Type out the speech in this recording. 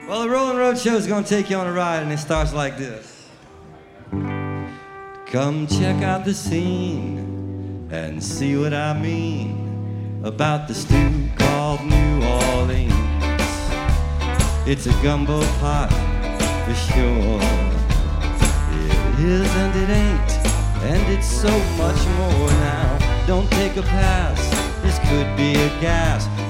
Well, the Rolling Road Show is going to take you on a ride, and it starts like this. Come check out the scene and see what I mean about the stew called New Orleans. It's a gumbo pot for sure. It is and it ain't, and it's so much more now. Don't take a pass, this could be a gas.